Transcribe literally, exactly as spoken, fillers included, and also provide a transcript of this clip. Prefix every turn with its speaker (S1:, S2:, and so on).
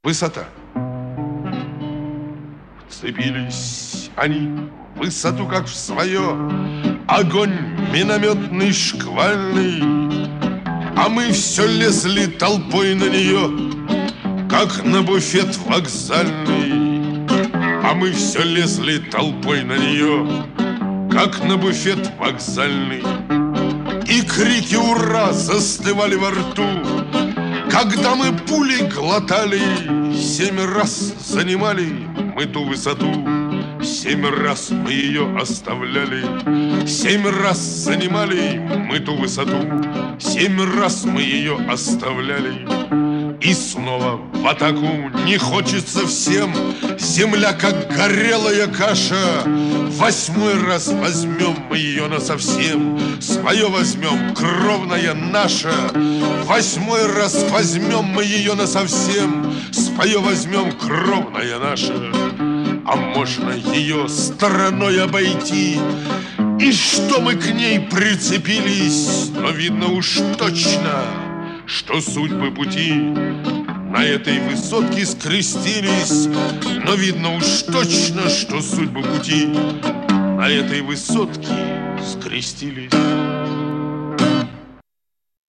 S1: Высота. Вцепились они в высоту, как в свое, огонь минометный, шквальный, а мы все лезли толпой на нее, как на буфет вокзальный. А мы все лезли толпой на нее, как на буфет вокзальный. И крики «Ура!» застывали во рту, когда мы пули глотали. Семь раз занимали мы ту высоту, семь раз мы ее оставляли. Семь раз занимали мы ту высоту, семь раз мы ее оставляли. И снова в атаку не хочется всем, земля как горелая каша. Восьмой раз возьмем мы ее насовсем, свое возьмем, кровная наша. Восьмой раз возьмем мы ее насовсем, свое возьмем, кровная наша. А можно ее стороной обойти, и что мы к ней прицепились, но видно уж точно, что судьбы пути на этой высотке скрестились. Но видно уж точно, что судьбы пути на этой высотке скрестились.